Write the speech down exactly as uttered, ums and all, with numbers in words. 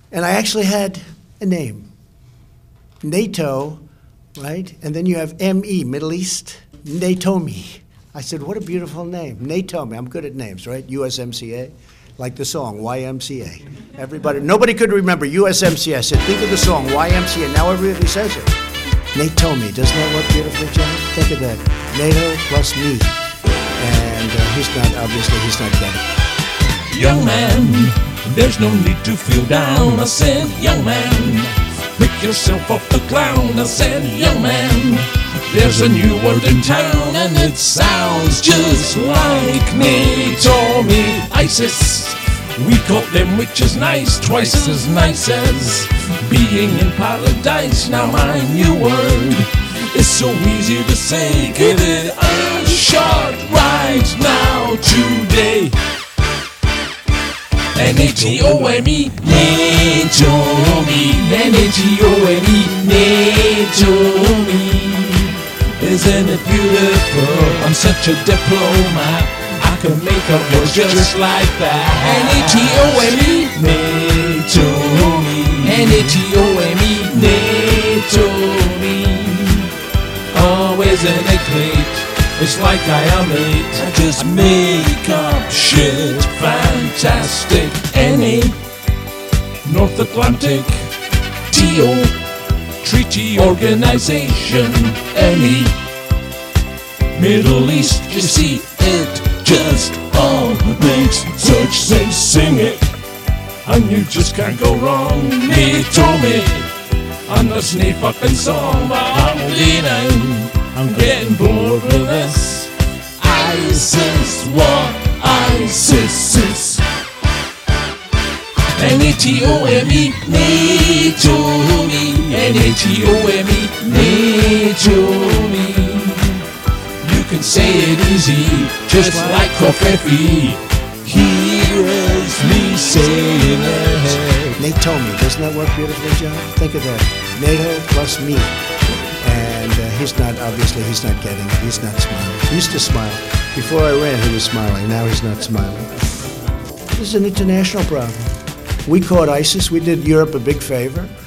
And I actually had a name, NATO, right? And then you have M E, Middle East, NATOMI. I said, what a beautiful name, NATOMI. I'm good at names, right? U S M C A, like the song, Y M C A. Everybody, nobody could remember U S M C A. I said, think of the song, Y M C A. Now everybody says it. NATOMI, doesn't that work beautifully, John? Think of that, NATO plus me. And uh, he's not, obviously, he's not getting it. Young man, there's no need to feel down. I said, young man, pick yourself off the ground. I said, young man, there's a new word in town, and it sounds just like NATOMI. ISIS, we call them, which is nice, twice as nice as being in paradise. Now my new word is so easy to say, give it a shot right now today. N A T O M E, NATOMI, N A T O M E, NATOMI. Isn't it beautiful? I'm such a diplomat. I can make up words just like that. N A T O M E, NATOMI, N A T O M E, NATOMI. Oh, isn't it great? It's like I am eight. I just make up shit fantastic. N A, North Atlantic, T O, Treaty Organization, N E, Middle East. You see, it just all makes such sense. Sing it, and you just can't go wrong. NATOMI, on the snake fucking song. I'm leaning, I'm getting bored with this. ISIS, what ISIS is. N A T O M E, NATOMI, N A T O M E, NATOMI. You can say it easy, just like coffee. Here is me saying it. NATOMI, doesn't that work beautifully, John? Think of that, NATO plus me. And uh, he's not, obviously, he's not getting it. He's not smiling. He used to smile. Before I ran, he was smiling. Now he's not smiling. This is an international problem. We caught ISIS. We did Europe a big favor.